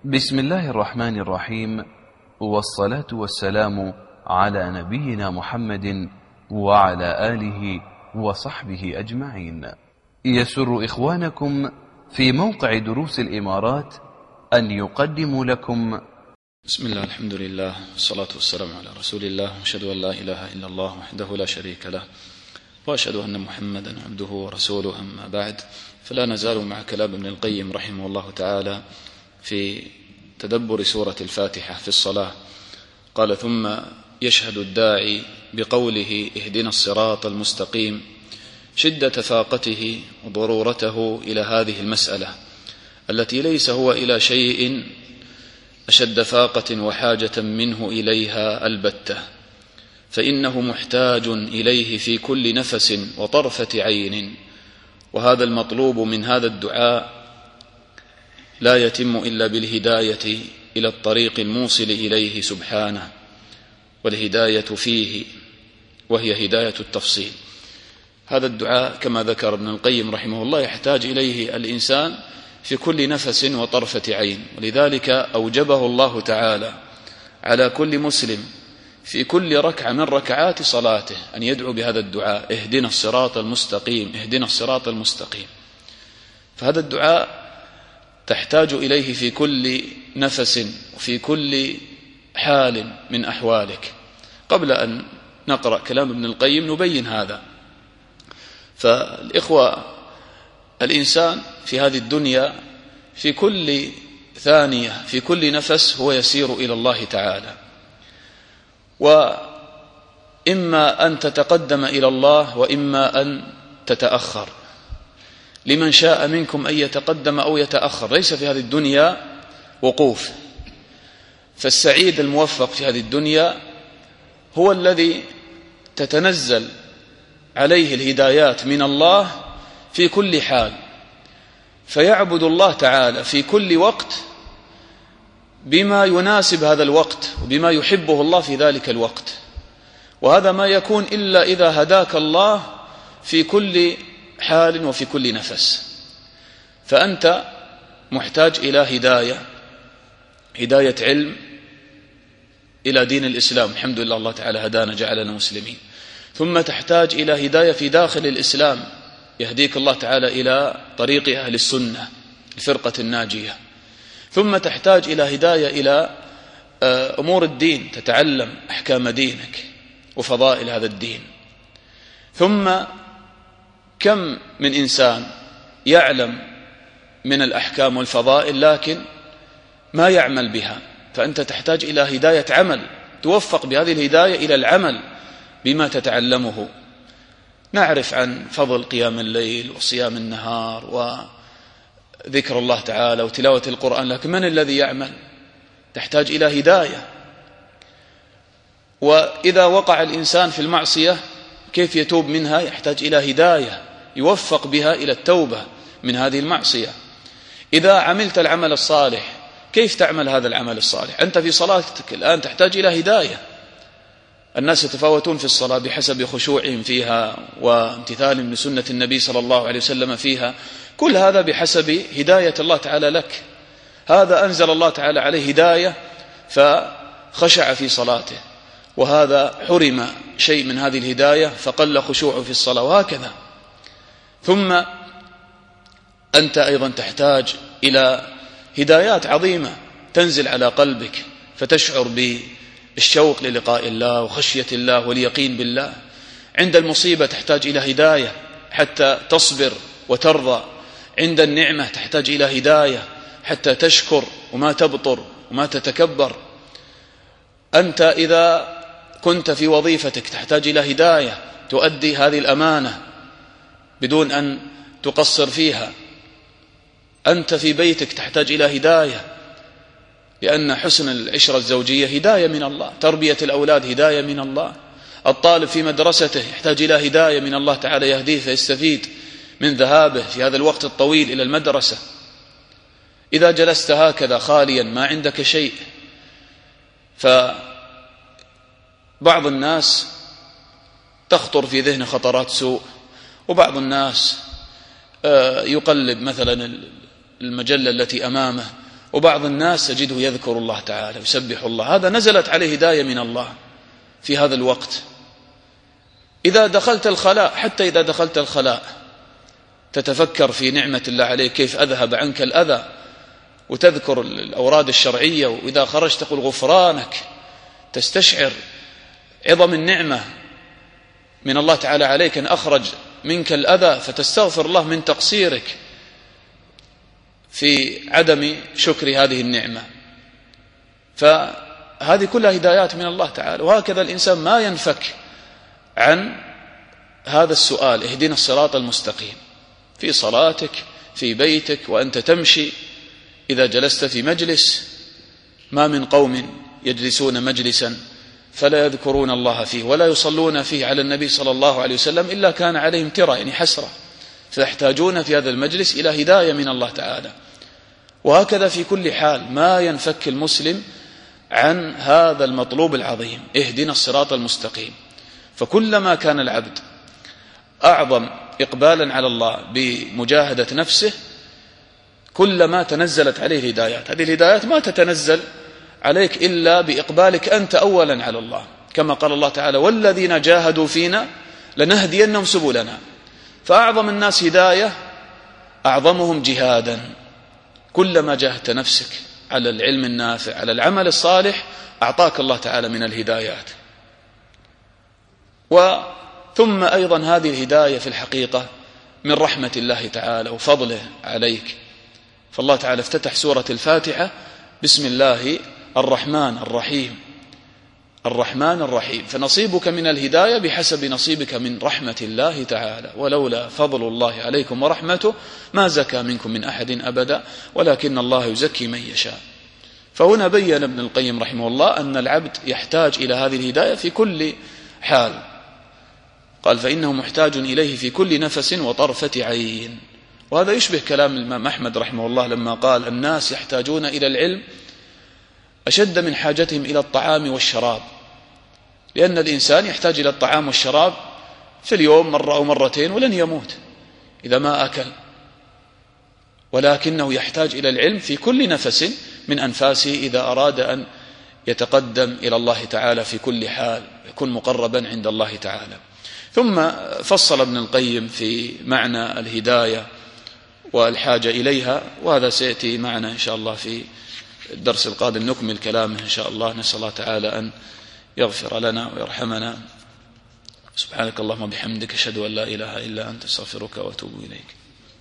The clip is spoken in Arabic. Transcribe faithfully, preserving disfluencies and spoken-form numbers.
بسم الله الرحمن الرحيم، والصلاة والسلام على نبينا محمد وعلى آله وصحبه أجمعين. يسر إخوانكم في موقع دروس الإمارات أن يقدموا لكم بسم الله الحمد لله والصلاة والسلام على رسول الله، وأشهد أن لا إله إلا الله وحده لا شريك له، وأشهد أن محمدا عبده ورسوله. أما بعد، فلا نزال مع كلام ابن القيم رحمه الله تعالى في تدبر سورة الفاتحة في الصلاة. قال: ثم يشهد الداعي بقوله اهدنا الصراط المستقيم شدة فاقته وضرورته إلى هذه المسألة التي ليس هو إلى شيء أشد فاقة وحاجة منه إليها البتة، فإنه محتاج إليه في كل نفس وطرفة عين. وهذا المطلوب من هذا الدعاء لا يتم إلا بالهداية إلى الطريق الموصل إليه سبحانه، والهداية فيه وهي هداية التفصيل. هذا الدعاء كما ذكر ابن القيم رحمه الله يحتاج إليه الإنسان في كل نفس وطرفة عين، ولذلك أوجبه الله تعالى على كل مسلم في كل ركعة من ركعات صلاته أن يدعو بهذا الدعاء: اهدنا الصراط المستقيم اهدنا الصراط المستقيم. فهذا الدعاء تحتاج إليه في كل نفس وفي كل حال من أحوالك. قبل أن نقرأ كلام ابن القيم نبين هذا. فالإخوة، الإنسان في هذه الدنيا في كل ثانية في كل نفس هو يسير إلى الله تعالى، وإما أن تتقدم إلى الله وإما أن تتأخر. لمن شاء منكم أن يتقدم أو يتأخر، ليس في هذه الدنيا وقوف. فالسعيد الموفق في هذه الدنيا هو الذي تتنزل عليه الهدايات من الله في كل حال، فيعبد الله تعالى في كل وقت بما يناسب هذا الوقت وبما يحبه الله في ذلك الوقت. وهذا ما يكون إلا إذا هداك الله في كل حال وفي كل نفس. فأنت محتاج إلى هداية هداية علم إلى دين الإسلام، الحمد لله الله تعالى هدانا جعلنا مسلمين. ثم تحتاج إلى هداية في داخل الإسلام، يهديك الله تعالى إلى طريق أهل السنة الفرقة الناجية. ثم تحتاج إلى هداية إلى أمور الدين، تتعلم أحكام دينك وفضائل هذا الدين. ثم كم من إنسان يعلم من الأحكام والفضائل لكن ما يعمل بها، فأنت تحتاج إلى هداية عمل، توفق بهذه الهداية إلى العمل بما تتعلمه. نعرف عن فضل قيام الليل وصيام النهار وذكر الله تعالى وتلاوة القرآن، لكن من الذي يعمل؟ تحتاج إلى هداية. وإذا وقع الإنسان في المعصية كيف يتوب منها؟ يحتاج إلى هداية يوفق بها إلى التوبة من هذه المعصية. إذا عملت العمل الصالح كيف تعمل هذا العمل الصالح؟ أنت في صلاتك الآن تحتاج إلى هداية. الناس يتفاوتون في الصلاة بحسب خشوعهم فيها وامتثالهم لسنة النبي صلى الله عليه وسلم فيها، كل هذا بحسب هداية الله تعالى لك. هذا أنزل الله تعالى عليه هداية فخشع في صلاته، وهذا حرم شيء من هذه الهداية فقل خشوعه في الصلاة، وهكذا. ثم أنت أيضا تحتاج إلى هدايات عظيمة تنزل على قلبك فتشعر بالشوق للقاء الله وخشية الله واليقين بالله. عند المصيبة تحتاج إلى هداية حتى تصبر وترضى. عند النعمة تحتاج إلى هداية حتى تشكر وما تبطر وما تتكبر. أنت إذا كنت في وظيفتك تحتاج إلى هداية تؤدي هذه الأمانة بدون أن تقصر فيها. أنت في بيتك تحتاج إلى هداية، لأن حسن العشرة الزوجية هداية من الله، تربية الأولاد هداية من الله. الطالب في مدرسته يحتاج إلى هداية من الله تعالى يهديه فيستفيد من ذهابه في هذا الوقت الطويل إلى المدرسة. إذا جلست هكذا خاليا ما عندك شيء، فبعض الناس تخطر في ذهنه خطرات سوء، وبعض الناس يقلب مثلا المجلة التي أمامه وبعض الناس تجده يذكر الله تعالى يسبح الله، هذا نزلت عليه هداية من الله في هذا الوقت. إذا دخلت الخلاء، حتى إذا دخلت الخلاء تتفكر في نعمة الله عليك كيف أذهب عنك الأذى، وتذكر الأوراد الشرعية، وإذا خرجت تقول غفرانك، تستشعر عظم النعمة من الله تعالى عليك أن أخرج منك الأذى، فتستغفر الله من تقصيرك في عدم شكر هذه النعمة. فهذه كلها هدايات من الله تعالى. وهكذا الإنسان ما ينفك عن هذا السؤال: اهدنا الصراط المستقيم، في صلاتك، في بيتك، وأنت تمشي، إذا جلست في مجلس. ما من قوم يجلسون مجلسا فلا يذكرون الله فيه ولا يصلون فيه على النبي صلى الله عليه وسلم إلا كان عليهم ترى، يعني حسرة، فيحتاجون في هذا المجلس إلى هداية من الله تعالى. وهكذا في كل حال ما ينفك المسلم عن هذا المطلوب العظيم: اهدنا الصراط المستقيم. فكلما كان العبد أعظم إقبالا على الله بمجاهدة نفسه، كلما تنزلت عليه الهدايات. هذه الهدايات ما تتنزل عليك إلا بإقبالك أنت أولا على الله، كما قال الله تعالى: والذين جاهدوا فينا لنهدينهم سبلنا. فأعظم الناس هداية أعظمهم جهادا. كلما جاهدت نفسك على العلم النافع، على العمل الصالح، أعطاك الله تعالى من الهدايات. وثم أيضا هذه الهداية في الحقيقة من رحمة الله تعالى وفضله عليك. فالله تعالى افتتح سورة الفاتحة بسم الله الرحمن الرحيم، الرحمن الرحيم. فنصيبك من الهداية بحسب نصيبك من رحمة الله تعالى. ولولا فضل الله عليكم ورحمته ما زكى منكم من أحد أبدا ولكن الله يزكي من يشاء. فهنا بيّن ابن القيم رحمه الله أن العبد يحتاج إلى هذه الهداية في كل حال. قال: فإنه محتاج إليه في كل نفس وطرفة عين. وهذا يشبه كلام الإمام أحمد رحمه الله لما قال: الناس يحتاجون إلى العلم أشد من حاجتهم إلى الطعام والشراب. لأن الإنسان يحتاج إلى الطعام والشراب في اليوم مرة أو مرتين ولن يموت إذا ما أكل، ولكنه يحتاج إلى العلم في كل نفس من أنفاسه إذا أراد أن يتقدم إلى الله تعالى في كل حال، يكون مقربا عند الله تعالى. ثم فصل ابن القيم في معنى الهداية والحاجة إليها، وهذا سيأتي معنا إن شاء الله في الدرس القادم، نكمل كلامه إن شاء الله. نسأل الله تعالى أن يغفر لنا ويرحمنا. سبحانك اللهم وبحمدك، أشهد أن لا إله إلا أنت، أستغفرك وأتوب إليك.